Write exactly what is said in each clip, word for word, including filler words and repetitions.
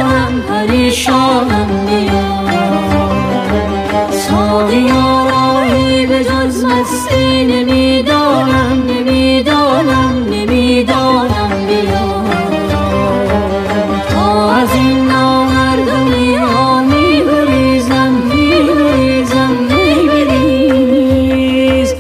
پریشانم پریشانم بیا ساقیا راهی به جز مستی نمیدانم نمیدانم نمیدانم بیا تا از این نامردمی ها میگریزم میگریزم میگریز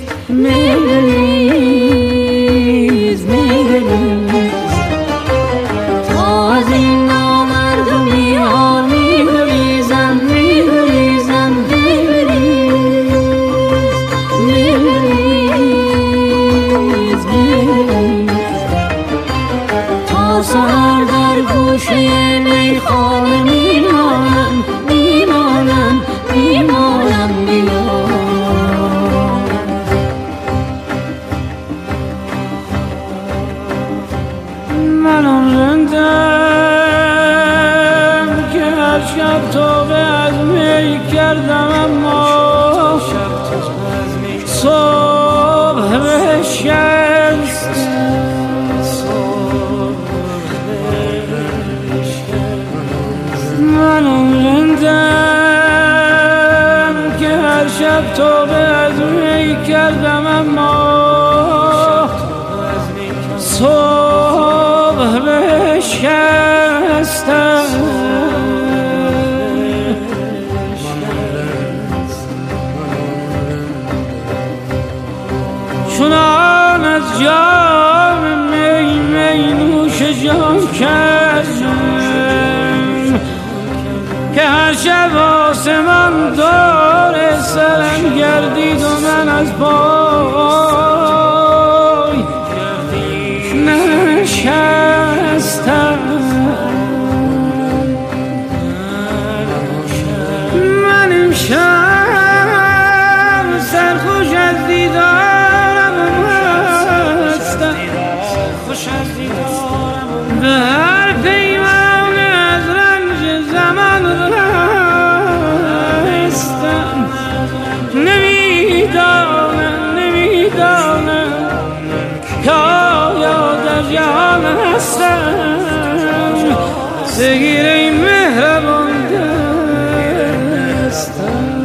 میگریز میگریز تا از این نامردمی ها میگریزم میگریزم میگریز میگریز میگریز تا سحر در گوشه میخانه میمانم میمانم میمانم بیا من آن رندم که هر شب توبه از می کردم اما صبح بشست من آن رندم که هر شب توبه از می کردم اما صبح بشستم چنان از جام می می نوش جان کردم که هر شب آسمان دور سرم گردید و من از پای نشستم من امشب سرخوش از دیدارم هستم به هر پیمان از رنج زمان رستم نمیدانم نمیدانم که آیا در جهان هستم بگیر این مهربان دستم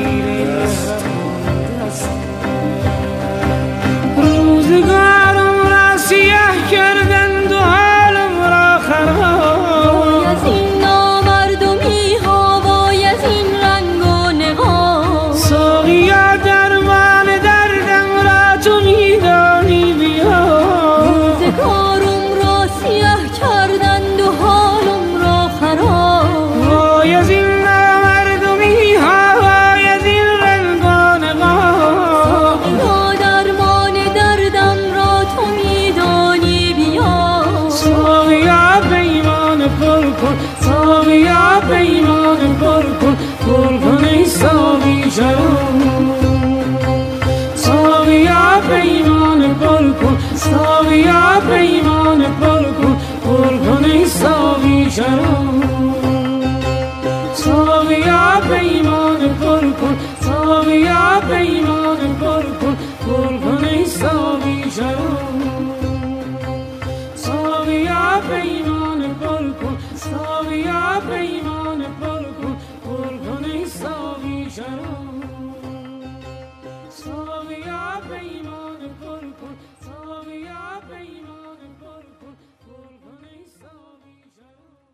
روزگارم را سیاه کردند و حالم را خراب از این نامردمی ها وای از این رنگ و نقاب ساقیا درمان دردم را تو میدانی بیا روزگارم را سیاه کردند و حالم را خراب وای از این نامردمی ها وای از این رنگ و نقاب ساقیا درمان دردم را تو میدانی بیا ساقیا پیمان پر کن ساقیا پیمان پر کن پر کن ای ساقی شراب ساقیا پیمان پر کن ساقیا پیمان پر کن پر کن ای ساقی شراب ساقیا پیمان پر کن ساقیا پیمان پر کن پر کن ای ساقی شراب ساقیا پیمان پر کن ساقیا پیمان پر کن پر کن ای ساقی شراب ساقیا پیمان پر کن ساقیا پیمان پر کن پر کن ای ساقی شراب